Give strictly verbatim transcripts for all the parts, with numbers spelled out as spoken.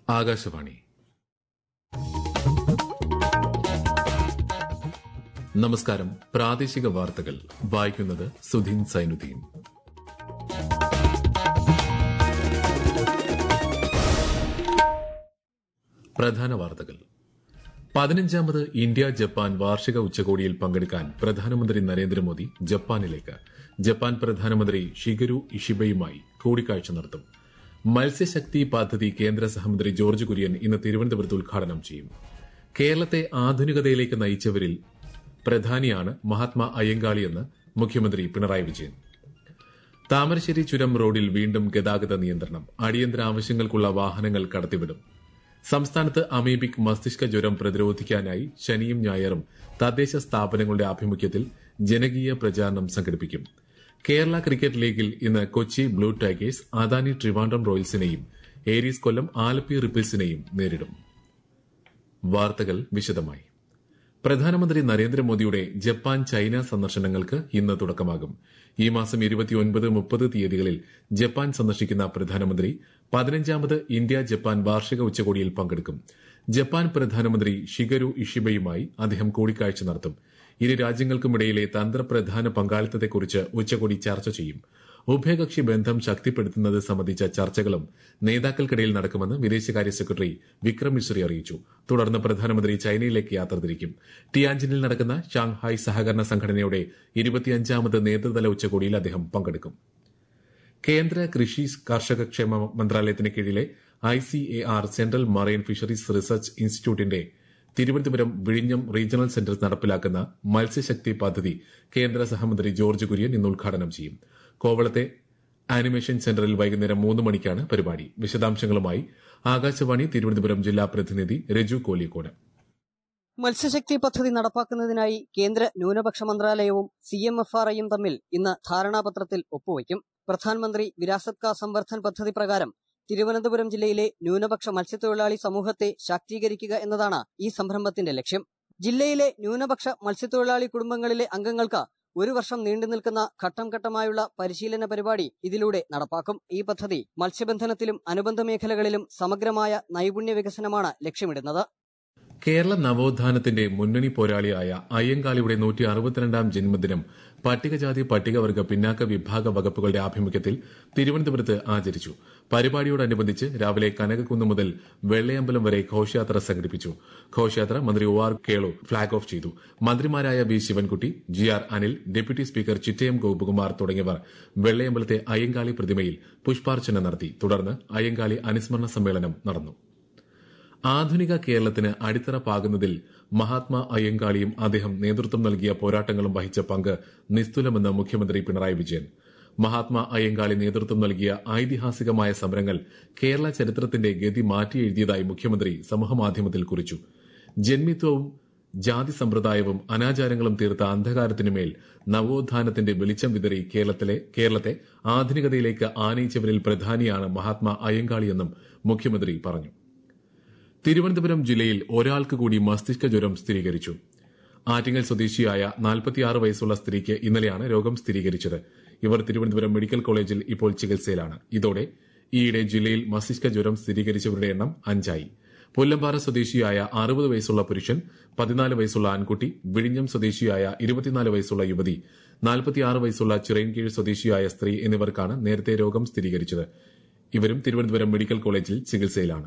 ആകാശവാണി. നമസ്കാരം. പ്രാദേശിക വാർത്തകൾ വായിക്കുന്നത് സുധീൻ സൈനുദ്ദീൻ. പ്രധാന വാർത്തകൾ. പതിനഞ്ചാമത് ഇന്ത്യ ജപ്പാൻ വാർഷിക ഉച്ചകോടിയിൽ പങ്കെടുക്കാൻ പ്രധാനമന്ത്രി നരേന്ദ്രമോദി ജപ്പാനിലേക്ക്. ജപ്പാൻ പ്രധാനമന്ത്രി ഷിഗരു ഇഷിബയുമായി കൂടിക്കാഴ്ച നടത്തും. മത്സ്യശക്തി പദ്ധതി കേന്ദ്ര സഹമന്ത്രി ജോർജ് കുര്യൻ ഇന്ന് തിരുവനന്തപുരത്ത് ഉദ്ഘാടനം ചെയ്യും. കേരളത്തെ ആധുനികതയിലേക്ക് നയിച്ചവരിൽ പ്രധാനിയാണ് മഹാത്മാ അയ്യങ്കാളിയെന്ന് മുഖ്യമന്ത്രി പിണറായി വിജയൻ. താമരശ്ശേരി ചുരം റോഡിൽ വീണ്ടും ഗതാഗത നിയന്ത്രണം. അടിയന്തര ആവശ്യങ്ങൾക്കുള്ള വാഹനങ്ങൾ കടത്തിവിടും. സംസ്ഥാനത്ത് അമീബിക് മസ്തിഷ്ക ജ്വരം പ്രതിരോധിക്കാനായി ശനിയും ഞായറും തദ്ദേശ സ്ഥാപനങ്ങളുടെ ആഭിമുഖ്യത്തിൽ ജനകീയ പ്രചാരണം സംഘടിപ്പിക്കും. കേരള ക്രിക്കറ്റ് ലീഗിൽ ഇന്ന് കൊച്ചി ബ്ലൂ ടൈഗേഴ്സ് അദാനി ട്രിവാൻഡ്രം റോയൽസിനെയും ഏരീസ് കൊല്ലം ആലപ്പി റിപ്പിൾസിനെയും നേരിടും. വാർത്തകൾ വിശദമായി. പ്രധാനമന്ത്രി നരേന്ദ്രമോദിയുടെ ജപ്പാൻ ചൈന സന്ദർശനങ്ങൾക്ക് ഇന്ന് തുടക്കമാകും. ഈ മാസം ഇരുപത്തിയൊൻപത് മുപ്പത് തീയതികളിൽ ജപ്പാൻ സന്ദർശിക്കുന്ന പ്രധാനമന്ത്രി പതിനഞ്ചാമത് ഇന്ത്യ ജപ്പാൻ വാർഷിക ഉച്ചകോടിയിൽ പങ്കെടുക്കും. ജപ്പാൻ പ്രധാനമന്ത്രി ഷിഗരു ഇഷിബയുമായി അദ്ദേഹം കൂടിക്കാഴ്ച നടത്തും. ഇരു രാജ്യങ്ങൾക്കുമിടയിലെ തന്ത്രപ്രധാന പങ്കാളിത്തത്തെക്കുറിച്ച് ഉച്ചകോടി ചർച്ച ചെയ്യും. ഉഭയകക്ഷി ബന്ധം ശക്തിപ്പെടുത്തുന്നത് സംബന്ധിച്ച ചർച്ചകളും നേതാക്കൾക്കിടയിൽ നടക്കുമെന്ന് വിദേശകാര്യ സെക്രട്ടറി വിക്രം മിശ്രി അറിയിച്ചു. തുടർന്ന് പ്രധാനമന്ത്രി ചൈനയിലേക്ക് യാത്ര തിരിക്കും. ടിയാൻജിനിൽ നടക്കുന്ന ഷാങ്ഹായ് സഹകരണ സംഘടനയുടെ ഇരുപത്തിയഞ്ചാമത് നേതൃതല ഉച്ചകോടിയിൽ അദ്ദേഹം പങ്കെടുക്കും. കേന്ദ്ര കൃഷി കർഷകക്ഷേമ മന്ത്രാലയത്തിന് കീഴിലെ I C A R central marine fisheries research ഇൻസ്റ്റിറ്റ്യൂട്ടിന്റെ തിരുവനന്തപുരം വിഴിഞ്ഞം റീജിയണൽ സെന്റർ നടപ്പിലാക്കുന്ന മത്സ്യശക്തി പദ്ധതി കേന്ദ്ര സഹമന്ത്രി ജോർജ് കുര്യൻ ഇന്ന് ഉദ്ഘാടനം ചെയ്യും. കോവളത്തെ ആനിമേഷൻ സെന്ററിൽ വൈകുന്നേരം മൂന്ന് മണിക്കാണ് പരിപാടി. വിശദാംശങ്ങളുമായി ആകാശവാണി തിരുവനന്തപുരം ജില്ലാ പ്രതിനിധി രജു കോലിക്കോട്. മത്സ്യശക്തി പദ്ധതി നടപ്പാക്കുന്നതിനായി കേന്ദ്ര ന്യൂനപക്ഷ മന്ത്രാലയവും സി എം എഫ് ആർ ഐയും തമ്മിൽ ഇന്ന് ധാരണാപത്രത്തിൽ ഒപ്പുവയ്ക്കും. പ്രധാനമന്ത്രി വിരാസത് കാ സംവർദ്ധൻ പദ്ധതി പ്രകാരം തിരുവനന്തപുരം ജില്ലയിലെ ന്യൂനപക്ഷ മത്സ്യത്തൊഴിലാളി സമൂഹത്തെ ശാക്തീകരിക്കുക എന്നതാണ് ഈ സംരംഭത്തിന്റെ ലക്ഷ്യം. ജില്ലയിലെ ന്യൂനപക്ഷ മത്സ്യത്തൊഴിലാളി കുടുംബങ്ങളിലെ അംഗങ്ങൾക്ക് ഒരു വർഷം നീണ്ടുനിൽക്കുന്ന ഘട്ടം ഘട്ടമായുള്ള പരിശീലന പരിപാടി ഇതിലൂടെ നടപ്പാക്കും. ഈ പദ്ധതി മത്സ്യബന്ധനത്തിലും അനുബന്ധ മേഖലകളിലും സമഗ്രമായ നൈപുണ്യ വികസനമാണ് ലക്ഷ്യമിടുന്നത്. കേരള നവോത്ഥാനത്തിന്റെ മുന്നണി പോരാളിയായ അയ്യങ്കാളിയുടെ നൂറ്റി അറുപത്തിരണ്ടാം ജന്മദിനം പട്ടികജാതി പട്ടികവർഗ പിന്നാക്ക വിഭാഗ വകുപ്പുകളുടെ ആഭിമുഖ്യത്തിൽ തിരുവനന്തപുരത്ത് ആചരിച്ചു. പരിപാടിയോടനുബന്ധിച്ച് രാവിലെ കനകക്കുന്ന് മുതൽ വെള്ളയമ്പലം വരെ ഘോഷയാത്ര സംഘടിപ്പിച്ചു. ഘോഷയാത്ര മന്ത്രി O R Kelu flag off ചെയ്തു. മന്ത്രിമാരായ V Sivankutty, G R Anil, deputy speaker Chittayam Gopakumar തുടങ്ങിയവർ വെള്ളയമ്പലത്തെ അയ്യങ്കാളി പ്രതിമയിൽ പുഷ്പാർച്ചന നടത്തി. തുടർന്ന് അയ്യങ്കാളി അനുസ്മരണ സമ്മേളനം നടന്നു. ആധുനിക കേരളത്തിന് അടിത്തറ പാകുന്നതിൽ മഹാത്മാ അയ്യങ്കാളിയും അദ്ദേഹം നേതൃത്വം നൽകിയ പോരാട്ടങ്ങളും വഹിച്ച പങ്ക് നിസ്തുലമെന്ന് മുഖ്യമന്ത്രി പിണറായി വിജയൻ. മഹാത്മാ അയ്യങ്കാളി നേതൃത്വം നൽകിയ ഐതിഹാസികമായ സമരങ്ങൾ കേരള ചരിത്രത്തിന്റെ ഗതി മാറ്റിയെഴുതിയതായി മുഖ്യമന്ത്രി സമൂഹമാധ്യമത്തിൽ കുറിച്ചു. ജന്മിത്വവും ജാതി സമ്പ്രദായവും അനാചാരങ്ങളും തീർത്ത അന്ധകാരത്തിനുമേൽ നവോത്ഥാനത്തിന്റെ വെളിച്ചം വിതറി കേരളത്തിലെ കേരളത്തെ ആധുനികതയിലേക്ക് ആനയിച്ചവരിൽ പ്രധാനിയാണ് മഹാത്മാ അയ്യങ്കാളിയെന്നും മുഖ്യമന്ത്രി പറഞ്ഞു. തിരുവനന്തപുരം ജില്ലയിൽ ഒരാൾക്ക് കൂടി മസ്തിഷ്ക ജ്വരം സ്ഥിരീകരിച്ചു. ആറ്റിങ്ങൽ സ്വദേശിയായ നാൽപ്പത്തിയാറ് വയസ്സുള്ള സ്ത്രീക്ക് ഇന്നലെയാണ് രോഗം സ്ഥിരീകരിച്ചത്. ഇവർ തിരുവനന്തപുരം മെഡിക്കൽ കോളേജിൽ ഇപ്പോൾ ചികിത്സയിലാണ്. ഇതോടെ ഈയിടെ ജില്ലയിൽ മസ്തിഷ്ക ജ്വരം സ്ഥിരീകരിച്ചവരുടെ എണ്ണം അഞ്ചായി. പുല്ലമ്പാറ സ്വദേശിയായ അറുപത് വയസ്സുള്ള പുരുഷൻ, പതിനാല് വയസ്സുള്ള ആൺകുട്ടി, വിഴിഞ്ഞം സ്വദേശിയായ ഇരുപത്തിനാല് വയസ്സുള്ള യുവതി, നാൽപ്പത്തിയാറ് വയസ്സുള്ള ചിറയൻകീഴ് സ്വദേശിയായ സ്ത്രീ എന്നിവർക്കാണ് നേരത്തെ രോഗം സ്ഥിരീകരിച്ചത്. ഇവരും തിരുവനന്തപുരം മെഡിക്കൽ കോളേജിൽ ചികിത്സയിലാണ്.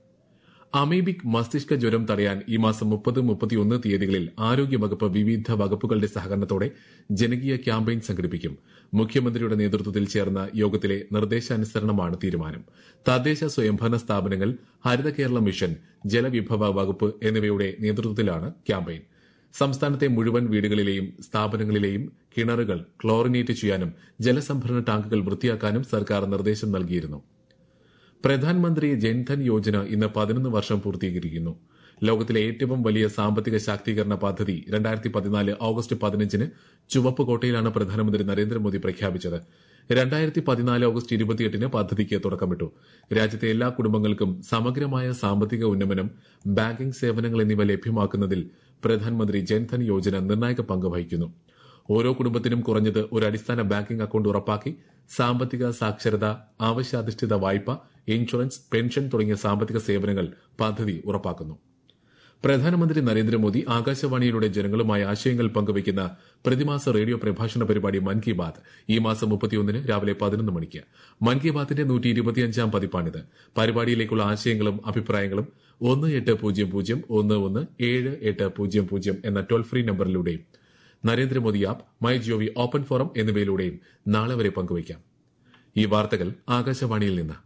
അമീബിക് മസ്തിഷ്ക ജ്വരം തടയാൻ ഈ മാസം മുപ്പത് മുപ്പത്തിയൊന്ന് തീയതികളിൽ ആരോഗ്യവകുപ്പ് വിവിധ വകുപ്പുകളുടെ സഹകരണത്തോടെ ജനകീയ ക്യാമ്പയിൻ സംഘടിപ്പിക്കും. മുഖ്യമന്ത്രിയുടെ നേതൃത്വത്തിൽ ചേർന്ന യോഗത്തിലെ നിർദ്ദേശാനുസരണമാണ് തീരുമാനം. തദ്ദേശ സ്വയംഭരണ സ്ഥാപനങ്ങൾ, ഹരിത കേരള മിഷൻ, ജലവിഭവ വകുപ്പ് എന്നിവയുടെ നേതൃത്വത്തിലാണ് ക്യാമ്പയിൻ. സംസ്ഥാനത്തെ മുഴുവൻ വീടുകളിലെയും സ്ഥാപനങ്ങളിലെയും കിണറുകൾ ക്ലോറിനേറ്റ് ചെയ്യാനും ജലസംഭരണ ടാങ്കുകൾ വൃത്തിയാക്കാനും സർക്കാർ നിർദ്ദേശം നൽകിയിരുന്നു. പ്രധാനമന്ത്രി ജൻധൻ യോജന ഇന്ന് പതിനൊന്ന് വർഷം പൂർത്തീകരിക്കുന്നു. ലോകത്തിലെ ഏറ്റവും വലിയ സാമ്പത്തിക ശാക്തീകരണ പദ്ധതി രണ്ടായിരത്തി പതിനാല് ഓഗസ്റ്റ് പതിനഞ്ചിന് ചുവപ്പുകോട്ടയിലാണ് പ്രധാനമന്ത്രി നരേന്ദ്രമോദി പ്രഖ്യാപിച്ചത്. രണ്ടായിരത്തി പതിനാല് ഓഗസ്റ്റ് ഇരുപത്തിയെട്ടിന് പദ്ധതിക്ക് തുടക്കമിട്ടു. രാജ്യത്തെ എല്ലാ കുടുംബങ്ങൾക്കും സമഗ്രമായ സാമ്പത്തിക ഉന്നമനം, ബാങ്കിംഗ് സേവനങ്ങൾ എന്നിവ ലഭ്യമാക്കുന്നതിൽ പ്രധാനമന്ത്രി ജൻധൻ യോജന നിർണായക പങ്ക് വഹിക്കുന്നു. ഓരോ കുടുംബത്തിനും കുറഞ്ഞത് ഒരു അടിസ്ഥാന ബാങ്കിംഗ് അക്കൌണ്ട് ഉറപ്പാക്കി സാമ്പത്തിക സാക്ഷരത, ആവശ്യാധിഷ്ഠിത വായ്പ, ഇൻഷുറൻസ്, പെൻഷൻ തുടങ്ങിയ സാമ്പത്തിക സേവനങ്ങൾ പദ്ധതി ഉറപ്പാക്കുന്നു. പ്രധാനമന്ത്രി നരേന്ദ്രമോദി ആകാശവാണിയിലൂടെ ജനങ്ങളുമായി ആശയങ്ങൾ പങ്കുവയ്ക്കുന്ന പ്രതിമാസ റേഡിയോ പ്രഭാഷണ പരിപാടി മൻ കി ബാത് ഈ മാസം മുപ്പത്തിയൊന്നിന് രാവിലെ പതിനൊന്ന് മണിക്ക്. മൻ കി ബാത്തിന്റെ നൂറ്റി ഇരുപത്തിയഞ്ചാം പതിപ്പാണിത്. പരിപാടിയിലേക്കുള്ള ആശയങ്ങളും അഭിപ്രായങ്ങളും ഒന്ന് എട്ട് പൂജ്യം പൂജ്യം ഒന്ന് ഒന്ന് ഏഴ് എട്ട് പൂജ്യം പൂജ്യം എന്ന toll free നമ്പറിലൂടെയും Narendra Modi app, my G O V open forum എന്നിവയിലൂടെയും നാളെ വരെ പങ്കുവയ്ക്കാം. ഈ വാർത്തകൾ ആകാശവാണിയിൽ നിന്ന്.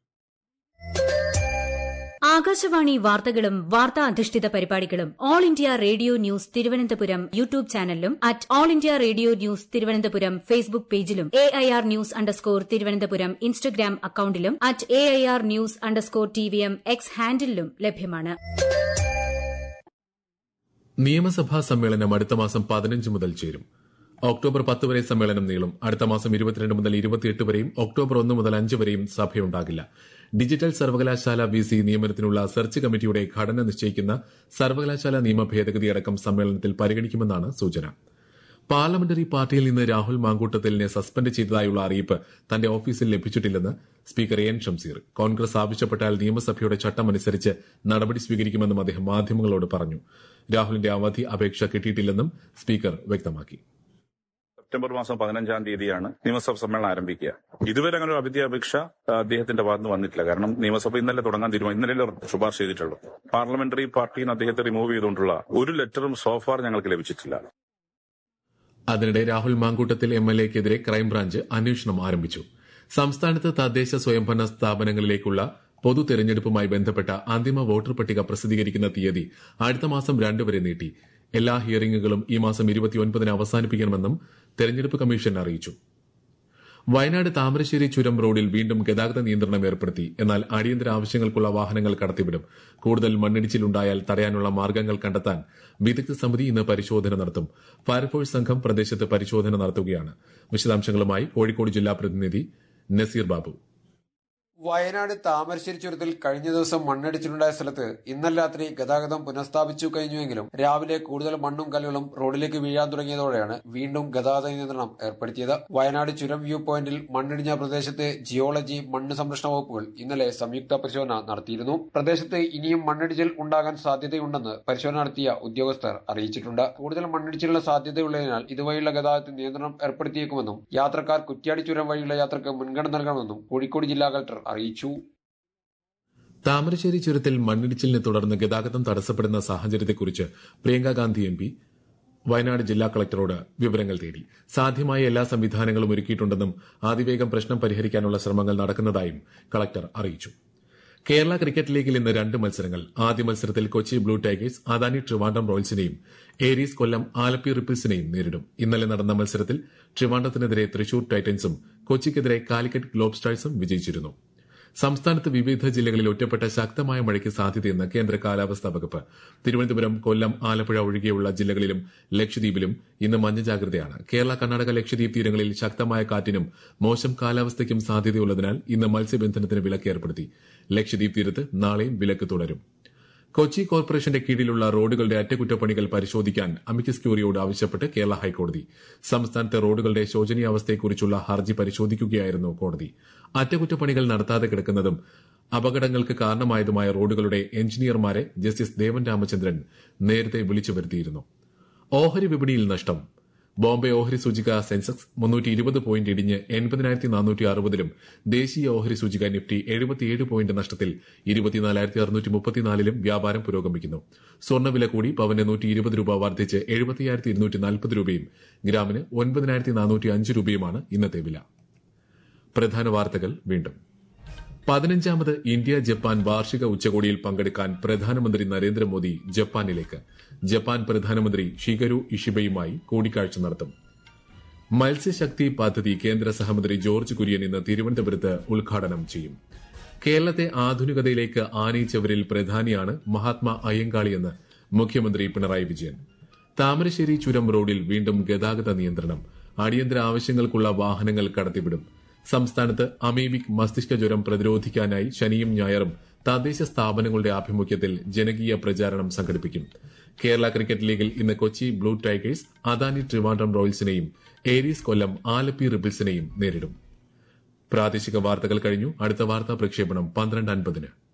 ആകാശവാണി വാർത്തകളും വാർത്താ അധിഷ്ഠിത പരിപാടികളും all India radio news Thiruvananthapuram YouTube ചാനലിലും at all India radio news Thiruvananthapuram Facebook പേജിലും A I R news underscore Thiruvananthapuram Instagram അക്കൌണ്ടിലും at A I R news underscore T V M X ഹാൻഡിലും ലഭ്യമാണ്. നിയമസഭാ സമ്മേളനം അടുത്ത മാസം പതിനഞ്ച് മുതൽ ചേരും. ഒക്ടോബർ പത്ത് വരെ സമ്മേളനം നീളും. അടുത്ത മാസം ഇരുപത്തിരണ്ട് മുതൽ ഇരുപത്തിയെട്ട് വരെയും ഒക്ടോബർ ഒന്ന് മുതൽ അഞ്ച് വരെയും സഭയുണ്ടാകില്ല. ഡിജിറ്റൽ സർവകലാശാല വി സി നിയമനത്തിനുള്ള സെർച്ച് കമ്മിറ്റിയുടെ ഘടന നിശ്ചയിക്കുന്ന സർവകലാശാല നിയമ ഭേദഗതി അടക്കം സമ്മേളനത്തിൽ പരിഗണിക്കുമെന്നാണ് സൂചന. പാർലമെന്ററി പാർട്ടിയിൽ നിന്ന് രാഹുൽ മാങ്കൂട്ടത്തിലിനെ സസ്പെൻഡ് ചെയ്തതായുള്ള അറിയിപ്പ് തന്റെ ഓഫീസിൽ ലഭിച്ചിട്ടില്ലെന്ന് സ്പീക്കർ എൻ ഷംസീർ. കോൺഗ്രസ് ആവശ്യപ്പെട്ടാൽ നിയമസഭയുടെ ചട്ടമനുസരിച്ച് നടപടി സ്വീകരിക്കുമെന്നും അദ്ദേഹം മാധ്യമങ്ങളോട് പറഞ്ഞു. രാഹുലിന്റെ അവധി അപേക്ഷ കിട്ടിയിട്ടില്ലെന്നും സ്പീക്കർ വ്യക്തമാക്കി. സെപ്റ്റംബർ മാസം പതിനഞ്ചാം തീയതിയാണ് നിയമസഭ സമ്മേളനം ആരംഭിക്കുക. ഇതുവരെ അങ്ങനെ ഒരു അവധി അപേക്ഷ അദ്ദേഹത്തിന്റെ ഭാഗത്ത് വന്നിട്ടില്ല. കാരണം നിയമസഭ ഇന്നലെ തുടങ്ങാൻ തീരുമാനം ഇന്നലെ ശുപാർശ ചെയ്തിട്ടുള്ളൂ. പാർലമെന്ററി പാർട്ടിയിൽ നിന്ന് അദ്ദേഹത്തെ റിമൂവ് ചെയ്തുകൊണ്ടുള്ള ഒരു ലെറ്ററും സോഫാർ ഞങ്ങൾക്ക് ലഭിച്ചിട്ടില്ല. അതിനിടെ രാഹുൽ മാങ്കൂട്ടത്തിൽ എം എൽ എക്കെതിരെ ക്രൈംബ്രാഞ്ച് അന്വേഷണം ആരംഭിച്ചു. സംസ്ഥാനത്ത് തദ്ദേശ സ്വയംഭരണ സ്ഥാപനങ്ങളിലേക്കുള്ള പൊതു തെരഞ്ഞെടുപ്പുമായി ബന്ധപ്പെട്ട അന്തിമ വോട്ടർ പട്ടിക പ്രസിദ്ധീകരിക്കുന്ന തീയതി അടുത്ത മാസം രണ്ട് വരെ നീട്ടി. എല്ലാ ഹിയറിംഗുകളും ഈ മാസം ഇരുപത്തിയൊൻപതിന് അവസാനിപ്പിക്കണമെന്നും തെരഞ്ഞെടുപ്പ് കമ്മീഷൻ അറിയിച്ചു. വയനാട് താമരശ്ശേരി ചുരം റോഡിൽ വീണ്ടും ഗതാഗത നിയന്ത്രണം ഏർപ്പെടുത്തി. എന്നാൽ അടിയന്തര ആവശ്യങ്ങൾക്കുള്ള വാഹനങ്ങൾ കടത്തിവിടും. കൂടുതൽ മണ്ണിടിച്ചിലുണ്ടായാൽ തടയാനുള്ള മാർഗ്ഗങ്ങൾ കണ്ടെത്താൻ വിദഗ്ധ സമിതി ഇന്ന് പരിശോധന നടത്തും. ഫയർഫോഴ്സ് സംഘം പ്രദേശത്ത് പരിശോധന നടത്തുകയാണ്. വിശദാംശങ്ങളുമായി കോഴിക്കോട് ജില്ലാ പ്രതിനിധി നസീർ ബാബു. വയനാട് താമരശ്ശേരി ചുരത്തിൽ കഴിഞ്ഞ ദിവസം മണ്ണിടിച്ചിലുണ്ടായ സ്ഥലത്ത് ഇന്നലെ രാത്രി ഗതാഗതം പുനഃസ്ഥാപിച്ചു കഴിഞ്ഞുവെങ്കിലും രാവിലെ കൂടുതൽ മണ്ണും കല്ലുകളും റോഡിലേക്ക് വീഴാൻ തുടങ്ങിയതോടെയാണ് വീണ്ടും ഗതാഗത നിയന്ത്രണം ഏർപ്പെടുത്തിയത്. വയനാട് ചുരം വ്യൂ പോയിന്റിൽ മണ്ണിടിഞ്ഞ പ്രദേശത്ത് ജിയോളജി, മണ്ണ് സംരക്ഷണ വകുപ്പുകൾ ഇന്നലെ സംയുക്ത പരിശോധന നടത്തിയിരുന്നു. പ്രദേശത്ത് ഇനിയും മണ്ണിടിച്ചിൽ ഉണ്ടാകാൻ സാധ്യതയുണ്ടെന്ന് പരിശോധന നടത്തിയ ഉദ്യോഗസ്ഥർ അറിയിച്ചിട്ടുണ്ട്. കൂടുതൽ മണ്ണിടിച്ചിലുള്ള സാധ്യതയുള്ളതിനാൽ ഇതുവഴിയുള്ള ഗതാഗതത്തിൽ നിയന്ത്രണം ഏർപ്പെടുത്തിയേക്കുമെന്നും യാത്രക്കാർ കുറ്റ്യാടി ചുരം വഴിയുള്ള യാത്രക്ക് മുൻഗണന നൽകണമെന്നും കോഴിക്കോട് ജില്ലാ കളക്ടർ അറിയിച്ചു. താമരശ്ശേരി ചുരത്തിൽ മണ്ണിടിച്ചിലിനെ തുടർന്ന് ഗതാഗതം തടസ്സപ്പെടുന്ന സാഹചര്യത്തെക്കുറിച്ച് പ്രിയങ്ക ഗാന്ധി എം പി വയനാട് ജില്ലാ കളക്ടറോട് വിവരങ്ങൾ തേടി. സാധ്യമായ എല്ലാ സംവിധാനങ്ങളും ഒരുക്കിയിട്ടുണ്ടെന്നും അതിവേഗം പ്രശ്നം പരിഹരിക്കാനുള്ള ശ്രമങ്ങൾ നടക്കുന്നതായും കളക്ടർ അറിയിച്ചു. കേരള ക്രിക്കറ്റ് ലീഗിൽ ഇന്ന് രണ്ട് മത്സരങ്ങൾ. ആദ്യ മത്സരത്തിൽ കൊച്ചി ബ്ലൂ ടൈഗേഴ്സ് അദാനി ട്രിവാൻഡ്രം റോയൽസിനെയും ഏരീസ് കൊല്ലം ആലപ്പി റിപ്പിൾസിനെയും നേരിടും. ഇന്നലെ നടന്ന മത്സരത്തിൽ ട്രിവാൻഡ്രത്തിനെതിരെ തൃശൂർ ടൈറ്റൻസും കൊച്ചിക്കെതിരെ കാലിക്കറ്റ് ഗ്ലോബ് സ്റ്റാഴ്സും വിജയിച്ചിരുന്നു. സംസ്ഥാനത്ത് വിവിധ ജില്ലകളിൽ ഒറ്റപ്പെട്ട ശക്തമായ മഴയ്ക്ക് സാധ്യതയെന്ന് കേന്ദ്ര കാലാവസ്ഥാ വകുപ്പ്. തിരുവനന്തപുരം, കൊല്ലം, ആലപ്പുഴ ഒഴികെയുള്ള ജില്ലകളിലും ലക്ഷദ്വീപിലും ഇന്ന് മഞ്ഞ ജാഗ്രതയാണ്. കേരള, കർണാടക, ലക്ഷദ്വീപ് തീരങ്ങളിൽ ശക്തമായ കാറ്റിനും മോശം കാലാവസ്ഥയ്ക്കും സാധ്യതയുള്ളതിനാൽ ഇന്ന് മത്സ്യബന്ധനത്തിന് വിലക്ക് ഏർപ്പെടുത്തി. ലക്ഷദ്വീപ് തീരത്ത് നാളെയും വിലക്ക് തുടരും. കൊച്ചി കോർപ്പറേഷന്റെ കീഴിലുള്ള റോഡുകളുടെ അറ്റകുറ്റപ്പണികൾ പരിശോധിക്കാൻ അമിക്കസ് ക്യൂറിയോട് ആവശ്യപ്പെട്ട് കേരള ഹൈക്കോടതി. സംസ്ഥാനത്തെ റോഡുകളുടെ ശോചനീയാവസ്ഥയെക്കുറിച്ചുള്ള ഹർജി പരിശോധിക്കുകയായിരുന്നു കോടതി. അറ്റകുറ്റപ്പണികൾ നടത്താതെ കിടക്കുന്നതും അപകടങ്ങൾക്ക് കാരണമായതുമായ റോഡുകളുടെ എഞ്ചിനീയർമാരെ ജസ്റ്റിസ് ദേവൻ രാമചന്ദ്രൻ നേരത്തെ വിളിച്ചു വരുത്തിയിരുന്നു. ഓഹരി വിപണിയിൽ നഷ്ടം. ബോംബെ ഓഹരി സൂചിക സെൻസെക്സ് മുന്നൂറ്റി ഇരുപത് പോയിന്റ് ഇടിഞ്ഞ് എൺപതിനായിരത്തി നാനൂറ്റി അറുപതിലും ദേശീയ ഓഹരി സൂചിക നിഫ്റ്റി എഴുപത്തിയേഴ് പോയിന്റ് നഷ്ടത്തിൽ ഇരുപത്തിനാലായിരത്തി അറുന്നൂറ്റി മുപ്പത്തിനാലിലും വ്യാപാരം പുരോഗമിക്കുന്നു. സ്വർണ്ണവില കൂടി പവന് നൂറ്റി ഇരുപത് രൂപ വർദ്ധിച്ച് എഴുപത്തിയായിരത്തി ഇരുന്നൂറ്റി നാൽപ്പത് രൂപയും ഗ്രാമിന് ഒൻപതിനായിരത്തി നാനൂറ്റി അഞ്ച് രൂപയുമാണ് ഇന്നത്തെ വില. പ്രധാന വാർത്തകൾ വീണ്ടും. പതിനഞ്ചാമത് ഇന്ത്യ ജപ്പാൻ വാർഷിക ഉച്ചകോടിയിൽ പങ്കെടുക്കാൻ പ്രധാനമന്ത്രി നരേന്ദ്രമോദി ജപ്പാനിലേക്ക്. ജപ്പാൻ പ്രധാനമന്ത്രി ഷിഗരു ഇഷിബയുമായി കൂടിക്കാഴ്ച നടത്തും. മത്സ്യശക്തി പദ്ധതി കേന്ദ്ര സഹമന്ത്രി ജോർജ് കുര്യൻ ഇന്ന് തിരുവനന്തപുരത്ത് ഉദ്ഘാടനം ചെയ്യും. കേരളത്തെ ആധുനികതയിലേക്ക് ആനയിച്ചവരിൽ പ്രധാനിയാണ് മഹാത്മാ അയ്യങ്കാളിയെന്ന് മുഖ്യമന്ത്രി പിണറായി വിജയൻ. താമരശ്ശേരി ചുരം റോഡിൽ വീണ്ടും ഗതാഗത നിയന്ത്രണം. അടിയന്തര ആവശ്യങ്ങൾക്കുള്ള വാഹനങ്ങൾ കടത്തിവിടും. സംസ്ഥാനത്ത് അമീബിക് മസ്തിഷ്ക ജ്വരം പ്രതിരോധിക്കാനായി ശനിയും ഞായറും തദ്ദേശ സ്ഥാപനങ്ങളുടെ ആഭിമുഖ്യത്തിൽ ജനകീയ പ്രചാരണം സംഘടിപ്പിക്കും. കേരള ക്രിക്കറ്റ് ലീഗിൽ ഇന്ന് കൊച്ചി ബ്ലൂ ടൈഗേഴ്സ് അദാനി ട്രിവാൻഡ്രം റോയൽസിനെയും ഏരീസ് കൊല്ലം ആലപ്പി റിബിൾസിനെയും നേരിടും. പ്രാദേശിക വാർത്തകൾ കഴിഞ്ഞു. അടുത്ത വാർത്താ പ്രക്ഷേപണം പന്ത്രണ്ട് അൻപതിന്.